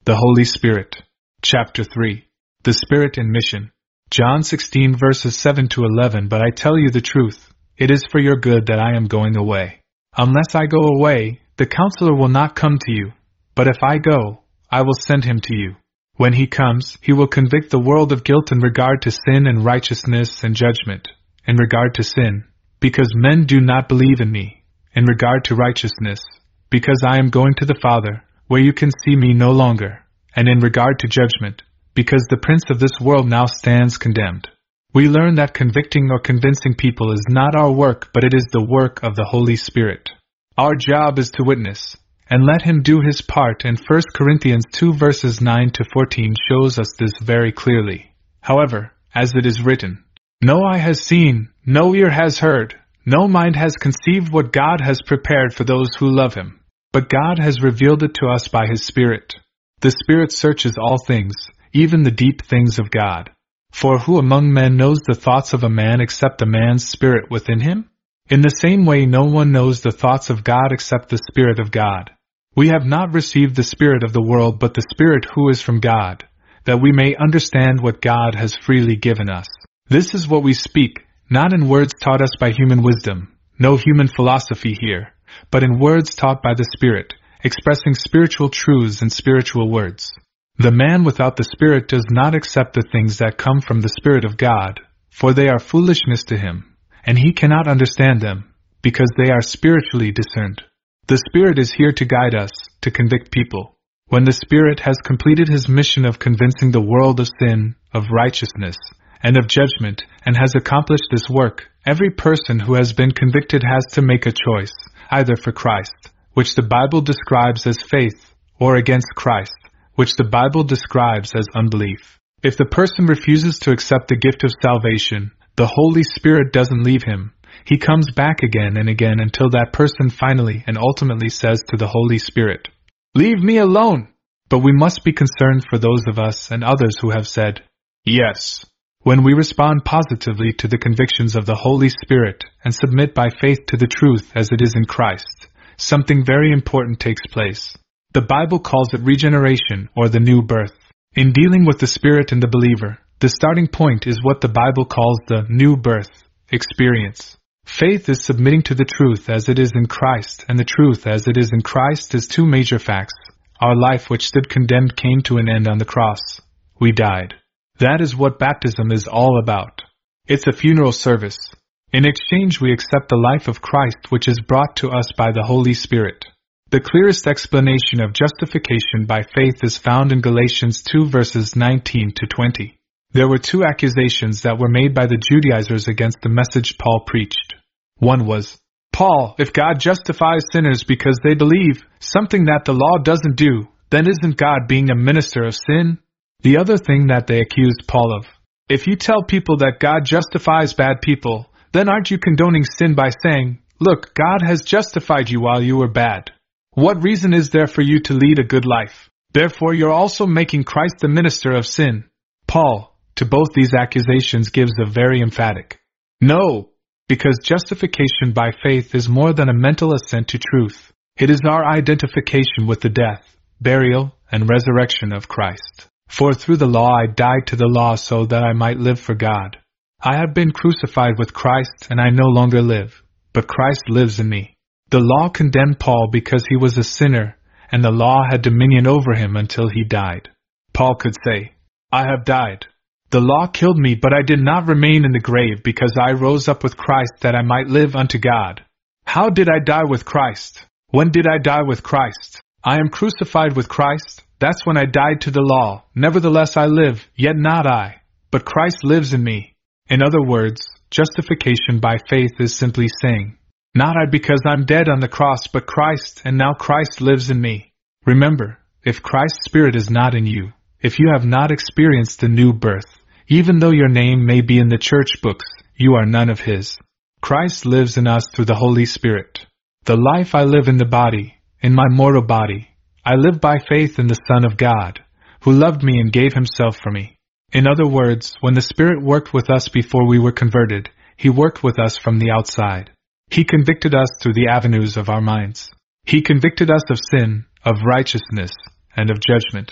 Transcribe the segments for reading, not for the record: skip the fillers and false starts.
The Holy Spirit. Chapter 3. The Spirit in Mission. John 16 verses 7 to 11. But I tell you the truth, it is for your good that I am going away. Unless I go away, the Counselor will not come to you. But if I go, I will send him to you. When he comes, he will convict the world of guilt in regard to sin and righteousness and judgment. In regard to sin, because men do not believe in me. In regard to righteousness, because I am going to the Father, where you can see me no longer. And in regard to judgment, because the prince of this world now stands condemned. We learn that convicting or convincing people is not our work, but it is the work of the Holy Spirit. Our job is to witness, and let him do his part, and 1 Corinthians 2 verses 9 to 14 shows us this very clearly. However, as it is written, no eye has seen, no ear has heard, no mind has conceived what God has prepared for those who love him. But God has revealed it to us by his Spirit. The Spirit searches all things, even the deep things of God. For who among men knows the thoughts of a man except a man's spirit within him? In the same way no one knows the thoughts of God except the Spirit of God. We have not received the spirit of the world but the Spirit who is from God, that we may understand what God has freely given us. This is what we speak, not in words taught us by human wisdom, no human philosophy here, but in words taught by the Spirit, expressing spiritual truths in spiritual words. The man without the Spirit does not accept the things that come from the Spirit of God, for they are foolishness to him, and he cannot understand them, because they are spiritually discerned. The Spirit is here to guide us, to convict people. When the Spirit has completed his mission of convincing the world of sin, of righteousness, and of judgment, and has accomplished this work, every person who has been convicted has to make a choice, either for Christ, which the Bible describes as faith, or against Christ, which the Bible describes as unbelief. If the person refuses to accept the gift of salvation, the Holy Spirit doesn't leave him. He comes back again and again until that person finally and ultimately says to the Holy Spirit, "Leave me alone!" But we must be concerned for those of us and others who have said, "Yes." When we respond positively to the convictions of the Holy Spirit and submit by faith to the truth as it is in Christ, something very important takes place. The Bible calls it regeneration or the new birth. In dealing with the Spirit in the believer, the starting point is what the Bible calls the new birth experience. Faith is submitting to the truth as it is in Christ, and the truth as it is in Christ is two major facts. Our life which stood condemned came to an end on the cross. We died. That is what baptism is all about. It's a funeral service. In exchange we accept the life of Christ which is brought to us by the Holy Spirit. The clearest explanation of justification by faith is found in Galatians 2 verses 19 to 20. There were two accusations that were made by the Judaizers against the message Paul preached. One was, "Paul, if God justifies sinners because they believe, something that the law doesn't do, then isn't God being a minister of sin?" The other thing that they accused Paul of, "If you tell people that God justifies bad people, then aren't you condoning sin by saying, 'Look, God has justified you while you were bad'? What reason is there for you to lead a good life? Therefore you're also making Christ the minister of sin." Paul, to both these accusations, gives a very emphatic no, because justification by faith is more than a mental assent to truth. It is our identification with the death, burial, and resurrection of Christ. For through the law I died to the law so that I might live for God. I have been crucified with Christ, and I no longer live, but Christ lives in me. The law condemned Paul because he was a sinner, and the law had dominion over him until he died. Paul could say, "I have died. The law killed me, but I did not remain in the grave because I rose up with Christ that I might live unto God." How did I die with Christ? When did I die with Christ? I am crucified with Christ. That's when I died to the law. Nevertheless I live, yet not I, but Christ lives in me. In other words, justification by faith is simply saying, not I because I'm dead on the cross, but Christ, and now Christ lives in me. Remember, if Christ's Spirit is not in you, if you have not experienced the new birth, even though your name may be in the church books, you are none of His. Christ lives in us through the Holy Spirit. The life I live in the body, in my mortal body, I live by faith in the Son of God, who loved me and gave Himself for me. In other words, when the Spirit worked with us before we were converted, He worked with us from the outside. He convicted us through the avenues of our minds. He convicted us of sin, of righteousness, and of judgment.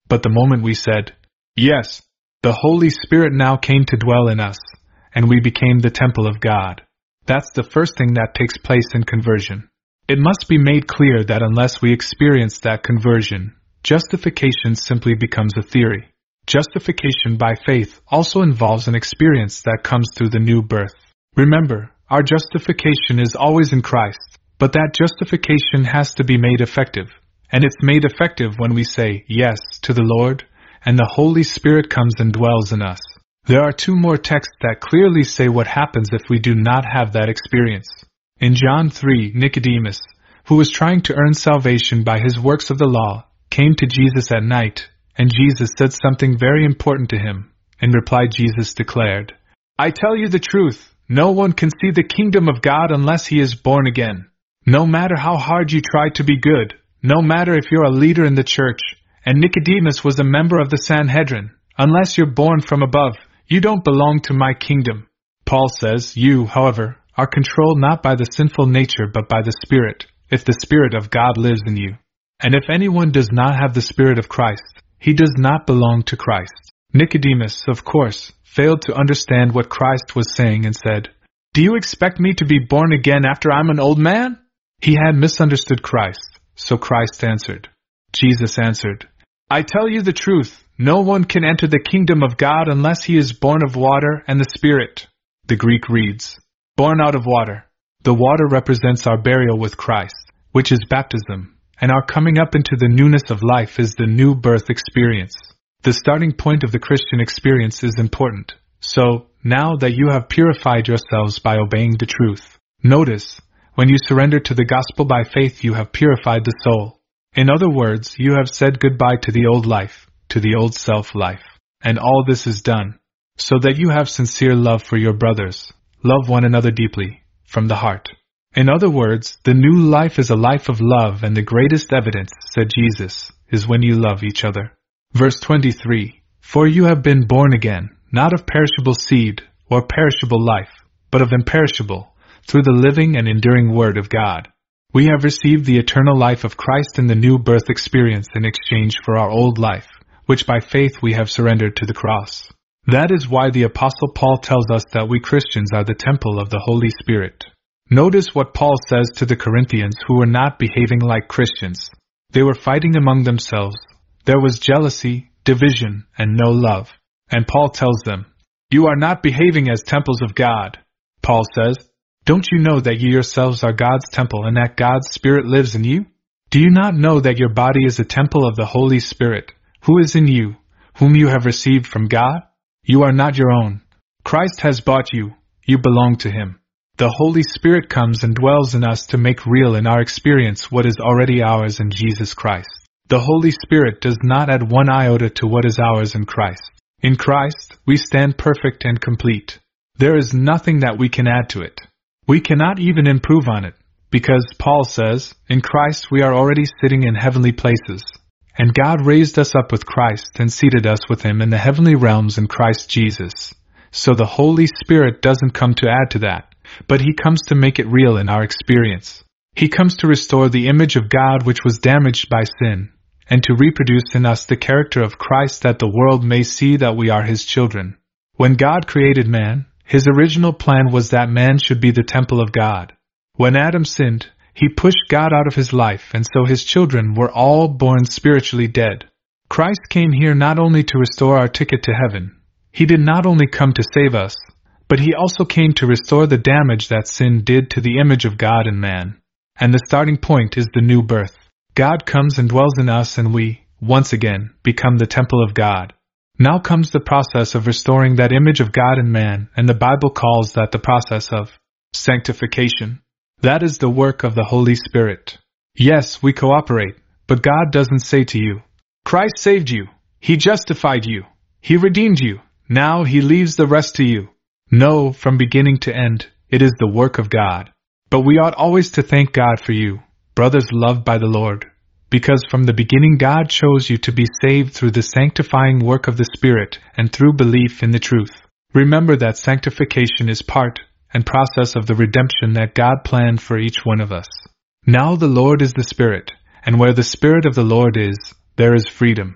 But the moment we said, yes, the Holy Spirit now came to dwell in us, and we became the temple of God. That's the first thing that takes place in conversion. It must be made clear that unless we experience that conversion, justification simply becomes a theory. Justification by faith also involves an experience that comes through the new birth. Remember, our justification is always in Christ, but that justification has to be made effective, and it's made effective when we say yes to the Lord, and the Holy Spirit comes and dwells in us. There are two more texts that clearly say what happens if we do not have that experience. In John 3, Nicodemus, who was trying to earn salvation by his works of the law, came to Jesus at night, and Jesus said something very important to him. In reply, Jesus declared, I tell you the truth, no one can see the kingdom of God unless he is born again. No matter how hard you try to be good, no matter if you're a leader in the church, and Nicodemus was a member of the Sanhedrin, unless you're born from above, you don't belong to my kingdom. Paul says, you, however, are controlled not by the sinful nature but by the Spirit, if the Spirit of God lives in you. And if anyone does not have the Spirit of Christ, he does not belong to Christ. Nicodemus, of course, failed to understand what Christ was saying and said, Do you expect me to be born again after I'm an old man? He had misunderstood Christ, so Christ answered. Jesus answered, I tell you the truth, no one can enter the kingdom of God unless he is born of water and the Spirit. The Greek reads, born out of water. The water represents our burial with Christ, which is baptism, and our coming up into the newness of life is the new birth experience. The starting point of the Christian experience is important. So, now that you have purified yourselves by obeying the truth, notice, when you surrender to the gospel by faith you have purified the soul. In other words, you have said goodbye to the old life, to the old self-life. And all this is done, so that you have sincere love for your brothers. Love one another deeply, from the heart. In other words, the new life is a life of love, and the greatest evidence, said Jesus, is when you love each other. Verse 23, For you have been born again, not of perishable seed, or perishable life, but of imperishable, through the living and enduring Word of God. We have received the eternal life of Christ in the new birth experience in exchange for our old life, which by faith we have surrendered to the cross. That is why the Apostle Paul tells us that we Christians are the temple of the Holy Spirit. Notice what Paul says to the Corinthians who were not behaving like Christians. They were fighting among themselves. There was jealousy, division, and no love. And Paul tells them, You are not behaving as temples of God. Paul says, Don't you know that you yourselves are God's temple and that God's Spirit lives in you? Do you not know that your body is a temple of the Holy Spirit, who is in you, whom you have received from God? You are not your own. Christ has bought you. You belong to Him. The Holy Spirit comes and dwells in us to make real in our experience what is already ours in Jesus Christ. The Holy Spirit does not add one iota to what is ours in Christ. In Christ, we stand perfect and complete. There is nothing that we can add to it. We cannot even improve on it, because Paul says, in Christ we are already sitting in heavenly places. And God raised us up with Christ and seated us with Him in the heavenly realms in Christ Jesus. So the Holy Spirit doesn't come to add to that, but He comes to make it real in our experience. He comes to restore the image of God which was damaged by sin, and to reproduce in us the character of Christ that the world may see that we are His children. When God created man, His original plan was that man should be the temple of God. When Adam sinned, he pushed God out of his life, and so his children were all born spiritually dead. Christ came here not only to restore our ticket to heaven. He did not only come to save us, but He also came to restore the damage that sin did to the image of God in man. And the starting point is the new birth. God comes and dwells in us, and we, once again, become the temple of God. Now comes the process of restoring that image of God in man, and the Bible calls that the process of sanctification. That is the work of the Holy Spirit. Yes, we cooperate, but God doesn't say to you, Christ saved you, He justified you, He redeemed you, now He leaves the rest to you. No, from beginning to end, it is the work of God. But we ought always to thank God for you, brothers loved by the Lord, because from the beginning God chose you to be saved through the sanctifying work of the Spirit and through belief in the truth. Remember that sanctification is part and process of the redemption that God planned for each one of us. Now the Lord is the Spirit, and where the Spirit of the Lord is, there is freedom.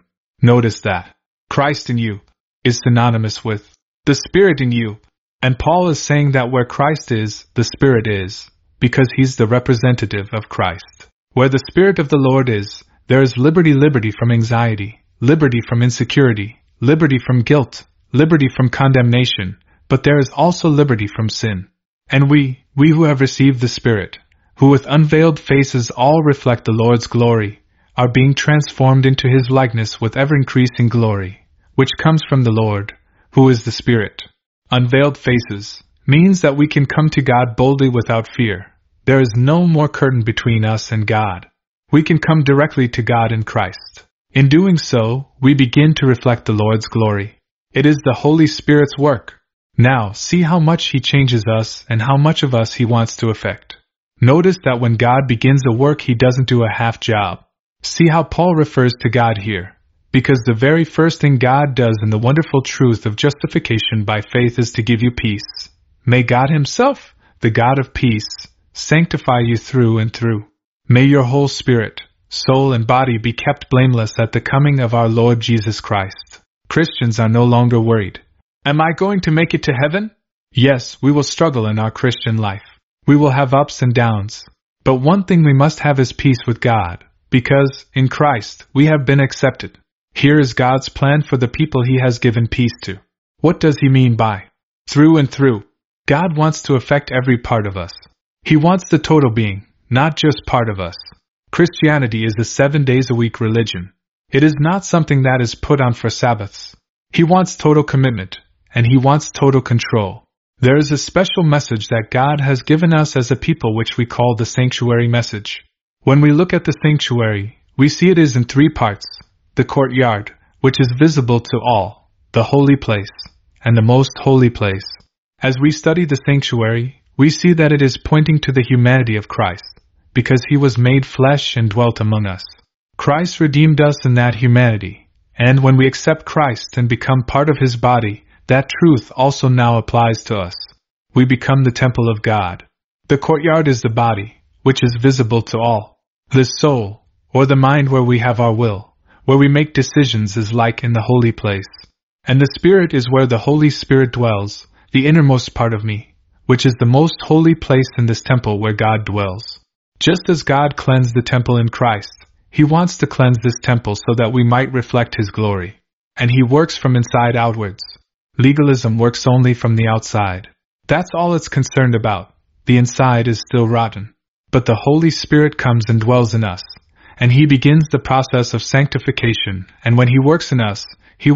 Notice that Christ in you is synonymous with the Spirit in you. And Paul is saying that where Christ is, the Spirit is, because he's the representative of Christ. Where the Spirit of the Lord is, there is liberty, liberty from anxiety, liberty from insecurity, liberty from guilt, liberty from condemnation, but there is also liberty from sin. And we who have received the Spirit, who with unveiled faces all reflect the Lord's glory, are being transformed into His likeness with ever-increasing glory, which comes from the Lord, who is the Spirit. Unveiled faces means that we can come to God boldly without fear. There is no more curtain between us and God. We can come directly to God in Christ. In doing so, we begin to reflect the Lord's glory. It is the Holy Spirit's work. Now, see how much He changes us and how much of us He wants to affect. Notice that when God begins a work, He doesn't do a half job. See how Paul refers to God here. Because the very first thing God does in the wonderful truth of justification by faith is to give you peace. May God Himself, the God of peace, sanctify you through and through. May your whole spirit, soul and body be kept blameless at the coming of our Lord Jesus Christ. Christians are no longer worried. Am I going to make it to heaven? Yes, we will struggle in our Christian life. We will have ups and downs. But one thing we must have is peace with God, because, in Christ, we have been accepted. Here is God's plan for the people He has given peace to. What does He mean by through and through? God wants to affect every part of us. He wants the total being, not just part of us. Christianity is a 7 days a week religion. It is not something that is put on for Sabbaths. He wants total commitment, and He wants total control. There is a special message that God has given us as a people which we call the sanctuary message. When we look at the sanctuary, we see it is in 3 parts. The courtyard, which is visible to all, the holy place, and the most holy place. As we study the sanctuary, we see that it is pointing to the humanity of Christ, because He was made flesh and dwelt among us. Christ redeemed us in that humanity, and when we accept Christ and become part of His body, that truth also now applies to us. We become the temple of God. The courtyard is the body, which is visible to all. The soul, or the mind where we have our will, where we make decisions, is like in the holy place. And the Spirit is where the Holy Spirit dwells, the innermost part of me, which is the most holy place in this temple where God dwells. Just as God cleansed the temple in Christ, He wants to cleanse this temple so that we might reflect His glory. And He works from inside outwards. Legalism works only from the outside. That's all it's concerned about. The inside is still rotten. But the Holy Spirit comes and dwells in us. And He begins the process of sanctification, and when He works in us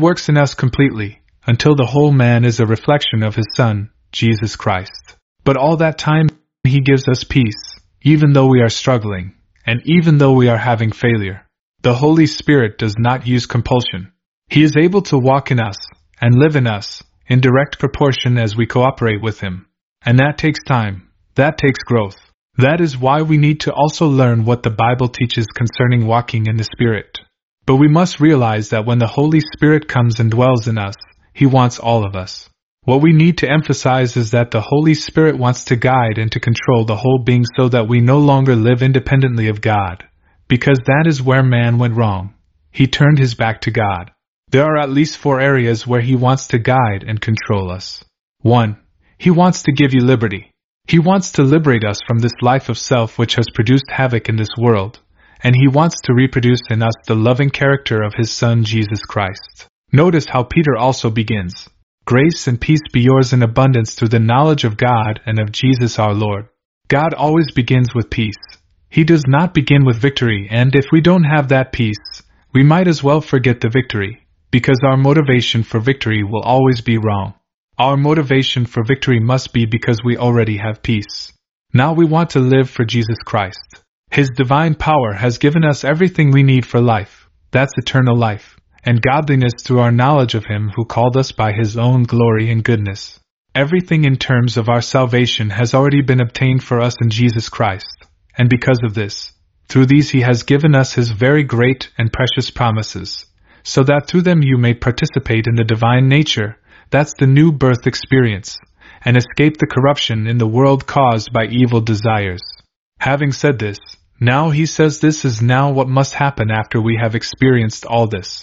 completely, until the whole man is a reflection of His Son, Jesus Christ. But all that time, He gives us peace, even though we are struggling, and even though we are having failure. The Holy Spirit does not use compulsion. He is able to walk in us, and live in us, in direct proportion as we cooperate with Him. And that takes time. That takes growth. That is why we need to also learn what the Bible teaches concerning walking in the Spirit. But we must realize that when the Holy Spirit comes and dwells in us, He wants all of us. What we need to emphasize is that the Holy Spirit wants to guide and to control the whole being so that we no longer live independently of God, because that is where man went wrong. He turned his back to God. There are at least 4 areas where He wants to guide and control us. 1. He wants to give you liberty. He wants to liberate us from this life of self which has produced havoc in this world, and He wants to reproduce in us the loving character of His Son Jesus Christ. Notice how Peter also begins. Grace and peace be yours in abundance through the knowledge of God and of Jesus our Lord. God always begins with peace. He does not begin with victory, and if we don't have that peace, we might as well forget the victory, because our motivation for victory will always be wrong. Our motivation for victory must be because we already have peace. Now we want to live for Jesus Christ. His divine power has given us everything we need for life. That's eternal life, and godliness through our knowledge of Him who called us by His own glory and goodness. Everything in terms of our salvation has already been obtained for us in Jesus Christ, and because of this, through these He has given us His very great and precious promises, so that through them you may participate in the divine nature. That's the new birth experience, and escape the corruption in the world caused by evil desires. Having said this, now He says this is now what must happen after we have experienced all this.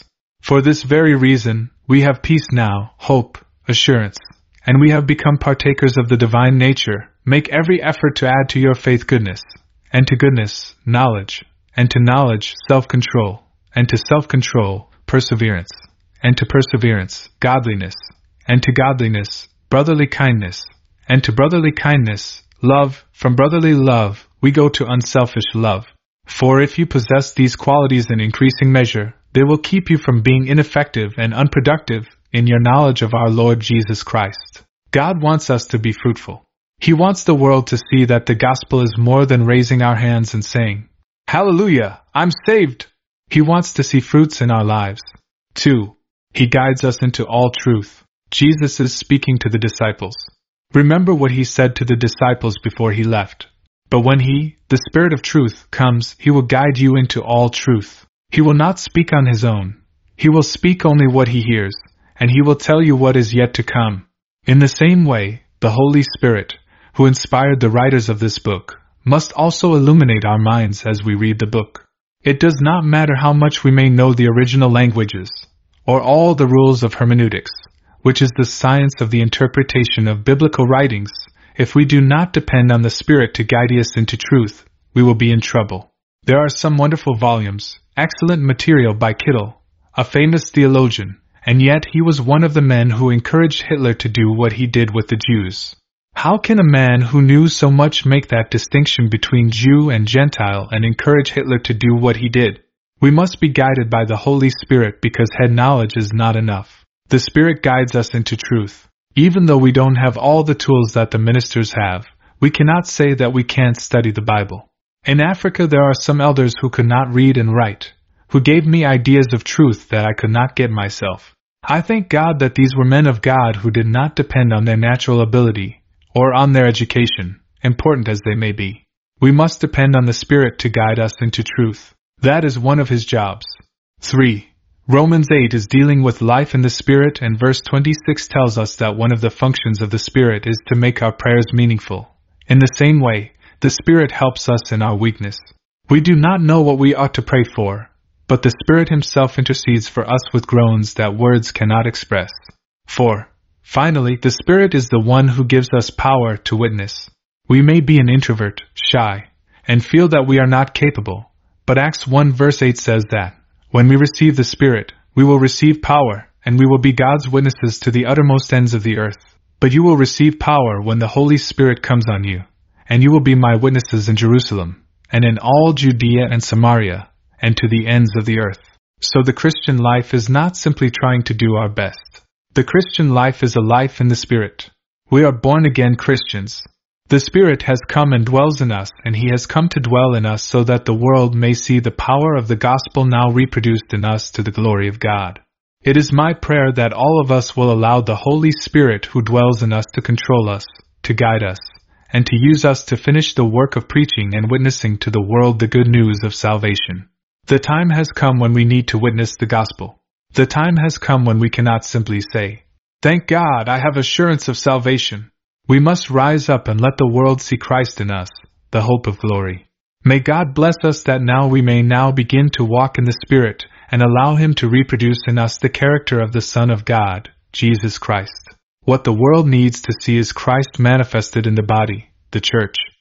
For this very reason, we have peace now, hope, assurance, and we have become partakers of the divine nature. Make every effort to add to your faith goodness, and to goodness, knowledge, and to knowledge, self-control, and to self-control, perseverance, and to perseverance, godliness, and to godliness, brotherly kindness, and to brotherly kindness, love. From brotherly love, we go to unselfish love. For if you possess these qualities in increasing measure, they will keep you from being ineffective and unproductive in your knowledge of our Lord Jesus Christ. God wants us to be fruitful. He wants the world to see that the gospel is more than raising our hands and saying, "Hallelujah, I'm saved." He wants to see fruits in our lives. 2. He guides us into all truth. Jesus is speaking to the disciples. Remember what he said to the disciples before he left. But when he, the Spirit of truth, comes, he will guide you into all truth. He will not speak on his own. He will speak only what he hears, and he will tell you what is yet to come. In the same way, the Holy Spirit, who inspired the writers of this book, must also illuminate our minds as we read the book. It does not matter how much we may know the original languages, or all the rules of hermeneutics, which is the science of the interpretation of biblical writings. If we do not depend on the Spirit to guide us into truth, we will be in trouble. There are some wonderful volumes, excellent material by Kittel, a famous theologian, and yet he was one of the men who encouraged Hitler to do what he did with the Jews. How can a man who knew so much make that distinction between Jew and Gentile and encourage Hitler to do what he did? We must be guided by the Holy Spirit because head knowledge is not enough. The Spirit guides us into truth. Even though we don't have all the tools that the ministers have, we cannot say that we can't study the Bible. In Africa there are some elders who could not read and write, who gave me ideas of truth that I could not get myself. I thank God that these were men of God who did not depend on their natural ability, or on their education, important as they may be. We must depend on the Spirit to guide us into truth. That is one of his jobs. 3. Romans 8 is dealing with life in the Spirit, and verse 26 tells us that one of the functions of the Spirit is to make our prayers meaningful. In the same way, the Spirit helps us in our weakness. We do not know what we ought to pray for, but the Spirit himself intercedes for us with groans that words cannot express. 4. Finally, the Spirit is the one who gives us power to witness. We may be an introvert, shy, and feel that we are not capable, but Acts 1 verse 8 says that, when we receive the Spirit, we will receive power, and we will be God's witnesses to the uttermost ends of the earth. But you will receive power when the Holy Spirit comes on you, and you will be my witnesses in Jerusalem, and in all Judea and Samaria, and to the ends of the earth. So the Christian life is not simply trying to do our best. The Christian life is a life in the Spirit. We are born-again Christians. The Spirit has come and dwells in us, and He has come to dwell in us so that the world may see the power of the gospel now reproduced in us to the glory of God. It is my prayer that all of us will allow the Holy Spirit who dwells in us to control us, to guide us, and to use us to finish the work of preaching and witnessing to the world the good news of salvation. The time has come when we need to witness the gospel. The time has come when we cannot simply say, "Thank God, I have assurance of salvation." We must rise up and let the world see Christ in us, the hope of glory. May God bless us that now we may now begin to walk in the Spirit and allow Him to reproduce in us the character of the Son of God, Jesus Christ. What the world needs to see is Christ manifested in the body, the church.